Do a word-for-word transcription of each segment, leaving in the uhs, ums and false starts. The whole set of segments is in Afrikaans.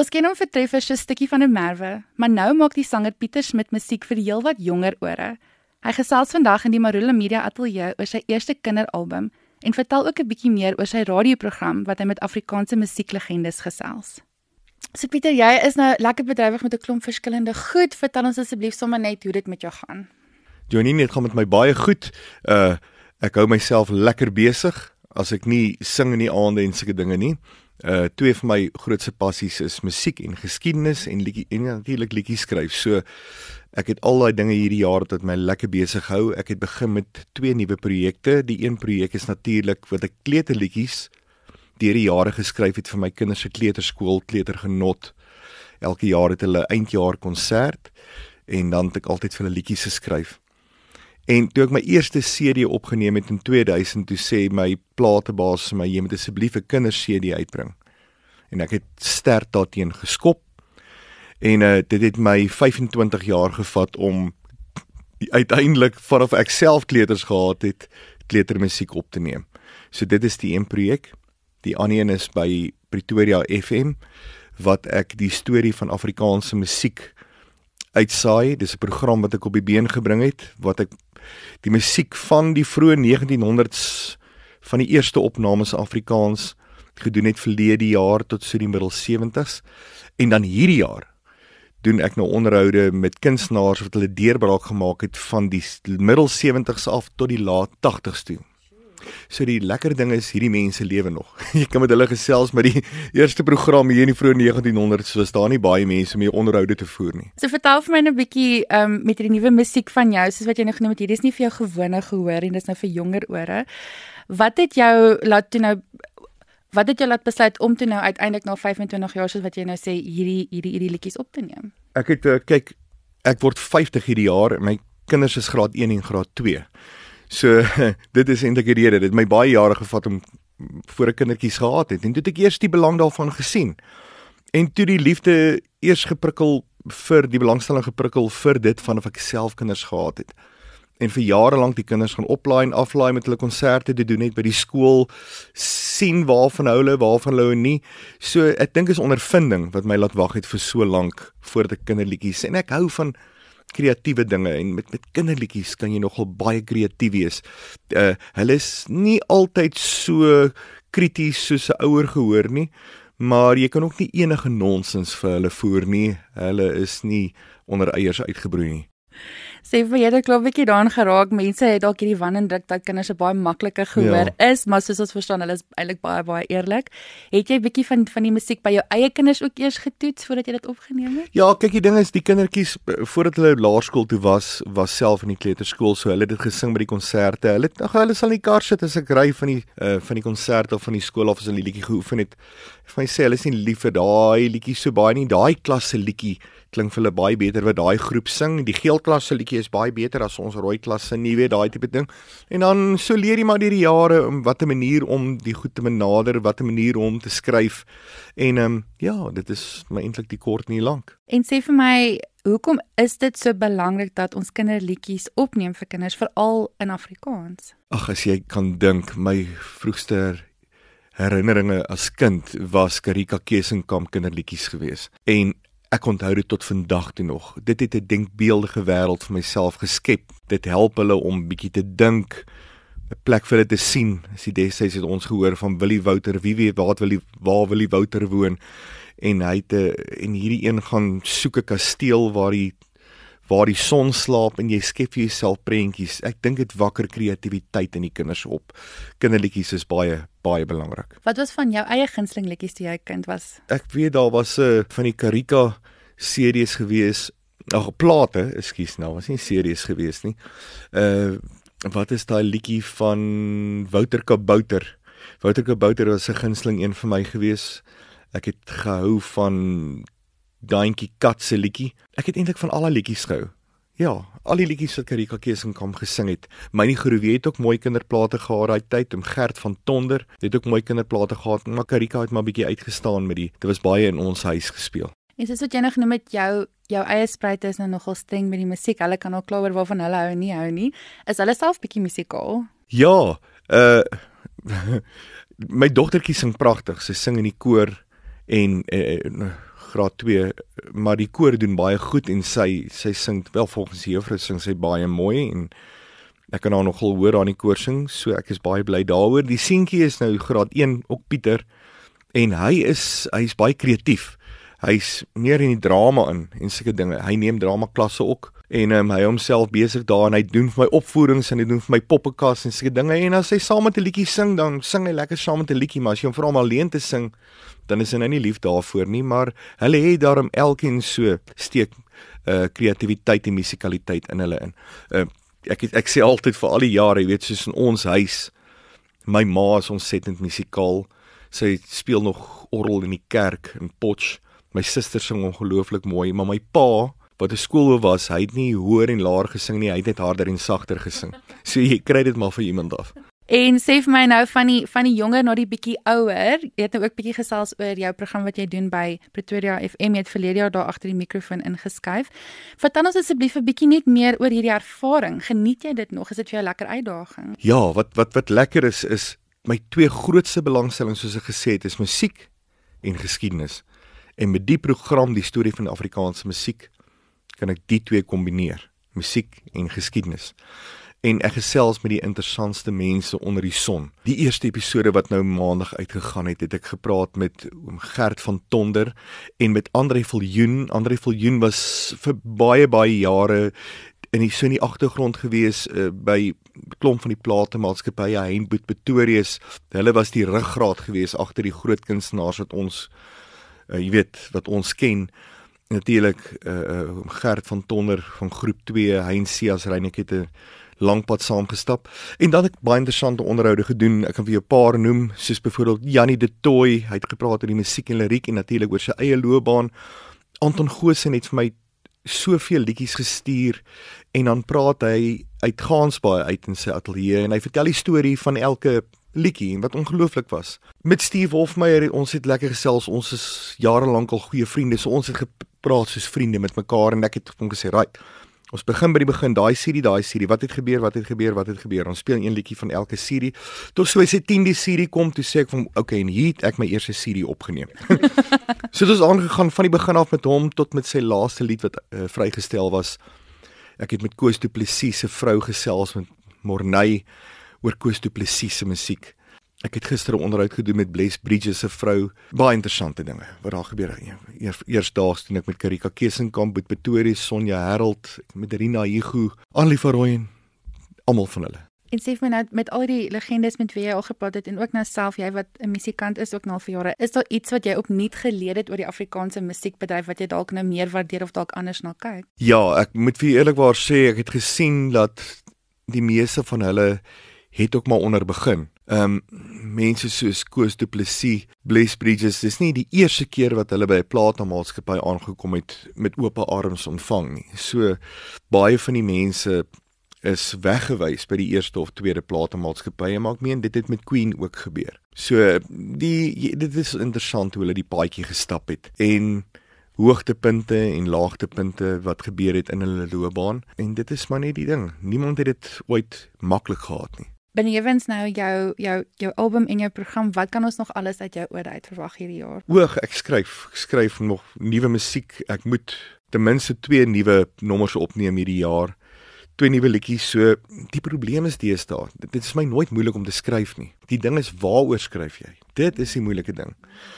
Ons ken hom vir treffers so 'n stukkie van 'n Merwe, maar nou maak die sanger Pieter Smit musiek vir heelwat jonger ore. Hy gesels vandag in die Marula Media Ateljee oor sy eerste kinderalbum en vertel ook 'n bietjie meer oor sy radioprogram wat hy met Afrikaanse musieklegendes gesels. So Pieter, jy is nou lekker bedrywig met 'n klomp verskillende goed. Vertel ons asseblief sommer net hoe dit met jou gaan. Joanie, dit gaan met my baie goed. Uh ek hou myself lekker besig as ek nie sing in die aande en sulke dinge nie. Uh twee van my grootste passies is musiek en geskiedenis en liedjie en natuurlik liedjies skryf. So ek het al daai dinge hierdie jaar wat my lekker besig hou. Ek het begin met twee nuwe projekte. Die een projek is natuurlik wat ek kleuterliedjies deur die jare geskryf het vir my kinders se kleuterskool, Kleutergenot. Elke jaar het hulle eindjaar konsert en dan het ek altyd vir hulle liedjies geskryf. En toe ek my eerste C D opgeneem het in twee duisend, toe sê my platebaas vir my, jy moet asseblief 'n kinders C D uitbring. En ek het sterk daarteen geskop. En uh, dit het my vyfentwintig jaar gevat om uiteindelik vanaf ek self kleuters gehad het, kleutermusiek op te neem. So dit is die een projek. Die ander een is by Pretoria F M, wat ek die storie van Afrikaanse musiek uitsaai. Dis 'n program wat ek op die been gebring het, wat ek die musiek van die vroeë negentienhonderd's, van die eerste opnames Afrikaans gedoen het verlede jaar tot so die middel sewentig's. En dan hierdie jaar doen ek nou onderhoude met kunstenaars wat hulle deurbraak gemaak het van die middel sewentig's af tot die laat tagtig's toe. So die lekker ding is, hierdie mense lewe nog. Jy kan met hulle gesels, maar die eerste program hier in die vroeë negentienhonderd's was daar nie baie mense om hier onderhoude te voer nie. So vertel vir my 'n bietjie um, met die nuwe musiek van jou, soos wat jy nou genoem het, hierdie is nie vir jou gewone gehoor en dis nou vir jonger ore. Wat het jou laat toe nou wat het jou laat besluit om toe nou uiteindelik na vyfentwintig jaar, soos wat jy nou sê, hierdie hierdie hierdie liedjies op te neem? Ek het uh, kyk, ek word vyftig hierdie jaar en my kinders is graad een en graad twee. So dit is eintlik die rede. Dit het my baie jare gevat om voor ek kindertjies gehad het. En toe het ek eers die belang daarvan gesien. En toe die liefde eers geprikkel vir die belangstelling geprikkel vir dit vanaf ek self kinders gehad het. En vir jare lank die kinders gaan oplaai en aflaai met hulle konserte te doen net by die skool, sien waarvan hulle, waarvan hulle nie. So ek dink is ondervinding wat my laat wag het vir so lank voordat ek kinderliedjies. En ek hou van kreatiewe dinge en met met kinderliedjies kan jy nogal baie kreatief wees. Uh, hulle is nie altyd so krities soos 'n ouer gehoor nie, maar jy kan ook nie enige nonsens vir hulle voer nie. Hulle is nie onder eiers uitgebroei nie. Sê vir jy het 'n klop bietjie daarin geraak. Mense het dalk hierdie wan en druk dat kinders 'n baie maklike gehoor ja. is, maar soos ons verstaan, hulle is eintlik baie baie eerlik. Het jy bietjie van van die musiek by jou eie kinders ook eers getoets voordat jy dit opgeneem het? Ja, kyk, die ding is, die kindertjies voordat hulle laerskool toe was, was self in die kleuterskool, so hulle het dit gesing by die konserte. Hulle ag, hulle sal in die kar sit as ek ry van die uh, van die konserte of van die skool of as hulle liedjie geoefen het. Vir my sê hulle is nie lief vir daai liedjie so baie nie. Daai klas se liedjie klink vir hulle baie beter wat daai groep sing. Die geel klas se liedjie is baie beter as ons rooi klas se nie, weet daai tipe ding. En dan so leer jy maar deur die jare om wat 'n manier om die goed te benader, wat 'n manier om te skryf. En ehm um, ja, dit is my eintlik die kort nie lank. En sê vir my, hoekom is dit so belangrik dat ons kinderliedjies opneem vir kinders, veral in Afrikaans? Ag, as jy kan dink, my vroegste herinneringe as kind was Karika Kesenkamp kinderliedjies geweest. En ek onthou dit tot vandag toe nog. Dit het 'n denkbeeldige wêreld vir myself geskep. Dit help hulle om bietjie te dink, 'n plek vir hulle te sien. As die destyds het ons gehoor van Willie Wouter, wie weet waar Willie waar Willie Wouter woon. En hy het 'n en hierdie een gaan soek 'n kasteel waar die waar die son slaap en jy skep vir jouself prentjies. Ek dink dit wakker kreatiwiteit in die kinders op. Kinderliedjies is baie baie belangrik. Wat was van jou eie gunsteling liedjies toe jy 'n kind was? Ek weet daar was 'n uh, van die Karika series gewees, ag plate, ekskuus nou, was nie series gewees nie. Uh wat is daai liedjie van Wouter Kabouter? Wouter Kabouter was 'n gunsteling een vir my gewees. Ek het gehou van Daantjie Kat se liedjie. Ek het eintlik van al die liedjies gehou. Ja, al die liedjies wat Karika Kesenkamp gesing het. Mynie Groewe het ook mooi kinderplate gehad daai tyd. Om Gert van Tonder het ook mooi kinderplate gehad. Maar Karika het maar bietjie uitgestaan met die. Dit was baie in ons huis gespeel. En soos wat jy nou genoem het, jou jou eie spruite is nou nogal streng met die musiek. Hulle kan ook klaar oor waarvan hulle hou en nie hou nie. Is hulle self bietjie musikaal? Ja, uh my dogtertjie sing pragtig. Sy sing in die koor en uh, graad twee, maar die koor doen baie goed en sy sy sing wel volgens die juffrou sing sy baie mooi en ek kan haar nogal hoor aan die koor sing, so ek is baie bly daaroor. Die seentjie is nou graad een, ook Pieter, en hy is hy is baie kreatief. Hy's meer in die drama in en sulke dinge. Hy neem drama klasse ook en um, hy homself besig daar en hy doen vir my opvoerings en hy doen vir my poppekas en sulke dinge en as hy saam met 'n liedjie sing, dan sing hy lekker saam met 'n liedjie, maar as jy hom vra om alleen te sing, dan is hy nou nie lief daarvoor nie, maar hulle het daarom elkeen so steek uh, kreatiwiteit en musikaliteit in hulle in. Uh, ek ek sê altyd vir al die jare, jy weet, soos in ons huis, my ma is ontsettend musikaal. Sy speel nog orgel in die kerk in Potch. My suster sing ongelooflik mooi, maar my pa, wat 'n skoolhoof was, hy het nie hoër en laer gesing nie, hy het net harder en sagter gesing. So jy kry dit maar vir iemand af. En sê vir my nou van die van die jonger na die bietjie ouer, jy het nou ook bietjie gesels oor jou program wat jy doen by Pretoria F M, jy het verlede jaar daar agter die mikrofoon ingeskuif. Vertel ons asseblief 'n bietjie net meer oor hierdie ervaring. Geniet jy dit nog? Is dit vir jou 'n lekker uitdaging? Ja, wat wat wat lekker is is my twee grootste belangstellings soos ek gesê het, is musiek en geskiedenis. En met die program, die storie van Afrikaanse musiek, kan ek die twee kombineer, musiek en geskiedenis. En ek gesels met die interessantste mense onder die son. Die eerste episode wat nou maandag uitgegaan het, het ek gepraat met Gert van Tonder en met André Viljoen. André Viljoen was vir baie baie jare in die so in die agtergrond gewees uh, by klomp van die platemaatskappye, Henboet, Pretorius. Hulle was die ruggraat gewees agter die groot kunstenaars wat ons Uh, jy weet, wat ons ken, natuurlik uh, uh, Gert van Tonder van groep twee, Hein Sias Reinek het 'n lang pad saamgestap, en dan het ek baie interessante onderhoude gedoen. Ek kan vir jou 'n paar noem, soos byvoorbeeld Jannie de Tooy, hy het gepraat oor die musiek en liriek, en natuurlik oor sy eie loopbaan. Anton Goosen het vir my soveel liedjies gestuur, en dan praat hy uit Gansbaai uit in sy ateljee, en hy vertel die storie van elke liedjie, wat ongelooflik was. Met Steve Hofmeyer, ons het lekker gesels, ons is jarelank al goeie vriende, so ons het gepraat soos vriende met mekaar, en ek het hom gesê, right, ons begin by die begin, daai serie, daai serie, wat het gebeur, wat het gebeur, wat het gebeur, ons speel een liedjie van elke serie, tot so hy sê tiende serie kom, toe sê ek van, okay, en hier het ek my eerste serie opgeneem. So het ons aangegaan van die begin af met hom, tot met sy laaste lied wat uh, vrygestel was. Ek het met Koos Du Plessis se vrou gesels, met Morney, oor Koos Du Plessis se musiek. Ek het gister 'n onderhoud gedoen met Bless Bridges se vrou. Baie interessante dinge wat daar gebeur. Eers eersdaags toe ek met Karika Kesenkamp, met Pretoria, Sonja Herold, met Rina Hugo, Annelie van Rooyen, almal van hulle. En sê vir my nou, met al die legendes met wie jy al gepraat het, en ook nou self, jy wat 'n musikant is ook nou vir jare, is daar iets wat jy opnuut geleer het oor die Afrikaanse musiekbedryf, wat jy dalk nou meer waardeer of dalk anders na kyk? Ja, ek moet vir eerlikwaar sê, ek het gesien dat die meeste van hulle het ook maar onder begin. Ehm um, mense soos Koos Du Plessis, Bless Bridges, dis nie die eerste keer wat hulle by 'n platenmaatskappy aangekom het met oop arms ontvang nie. So baie van die mense is weggewys by die eerste of tweede platenmaatskappye, maar ek meen dit het met Queen ook gebeur. So die dit is interessant hoe hulle die paadjie gestap het, en hoogtepunte en laagtepunte wat gebeur het in hulle loopbaan, en dit is maar net die ding. Niemand het dit ooit maklik gehad nie. Benewens nou jou jou jou album en jou program, wat kan ons nog alles uit jou ode uit verwag hierdie jaar? Oog, ek skryf, ek skryf nog nuwe musiek. Ek moet ten minste twee nuwe nommers opneem hierdie jaar. Twee nuwe liedjies. So die probleem is deesdae, dit is my nooit moeilik om te skryf nie. Die ding is, waaroor skryf jy? Dit is die moeilike ding.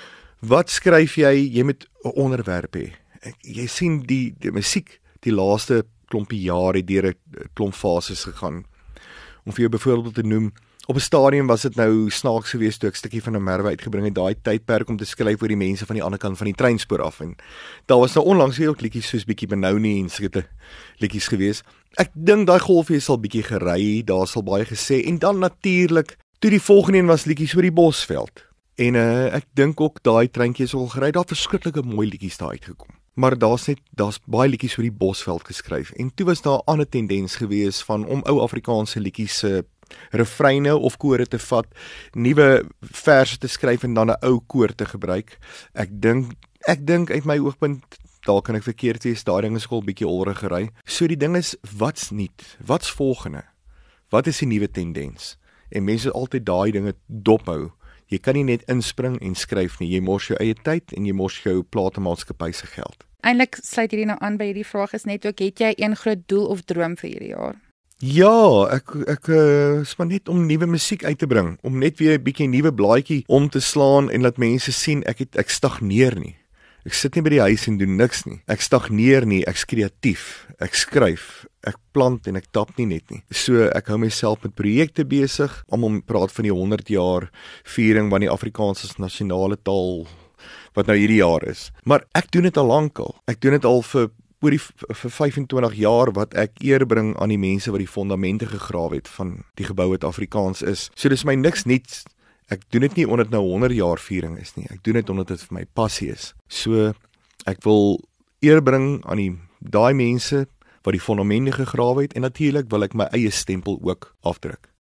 Wat skryf jy? Jy moet 'n onderwerp hê. Jy sien die die musiek die laaste klompie jare deur 'n klomp fases gegaan. Om vir jou byvoorbeeld te noem, op 'n stadium was dit nou snaaks geweest toe ek 'n stukkie van 'n Merwe uitgebring het, daai tydperk om te skryf oor die mense van die ander kant van die treinspoor af, en daar was nou onlangs weer ook liedjies soos bietjie benou nie en sulke liedjies geweest. Ek dink daai golfie sal bietjie gery, daar sal baie gesê, en dan natuurlik toe die volgende een was liedjies oor die Bosveld. En uh, ek dink ook daai treintjie is al gery, daar verskriklike mooi liedjies daar uitgekom. Maar daar's net daar's baie liedjies oor die Bosveld geskryf, en toe was daar 'n ander tendens gewees van om ou Afrikaanse liedjies se uh, refreine of kore te vat, nuwe verse te skryf en dan 'n ou koor te gebruik. Ek dink ek dink uit my oogpunt, daar kan ek verkeerd wees, daai ding is al 'n bietjie olrigery. So die ding is, wat's nuut? Wat's volgende? Wat is die nuwe tendens? En mense altyd daai dinge dophou. Jy kan nie net inspring en skryf nie. Jy mors jou eie tyd en jy mors jou platemaatskappy se geld. Eintlik sluit hierdie nou aan by hierdie vraag is net ook, het jy een groot doel of droom vir hierdie jaar? Ja, ek ek uh, is maar net om nuwe musiek uit te bring, om net weer 'n bietjie nuwe blaadjie om te slaan en laat mense sien ek het ek stagneer nie. Ek sit nie by die huis en doen niks nie. Ek stagneer nie, ek's kreatief. Ek skryf, ek plant en ek tap nie net nie. So ek hou myself met projekte besig. Almal praat van die honderd jaar viering van die Afrikaans as nasionale taal wat nou hierdie jaar is. Maar ek doen dit al lankal. Ek doen dit al vir oor die vir vyf-en-twintig jaar wat ek eer bring aan die mense wat die fondamente gegrawe het van die gebou wat Afrikaans is. So dis my niks niets. Ek doen dit nie omdat dit nou honderd jaar viering is nie. Ek doen dit omdat dit vir my passie is. So ek wil eer bring aan die daai mense wat die fondamente gegrawe het en natuurlik wil ek my eie stempel ook afdruk.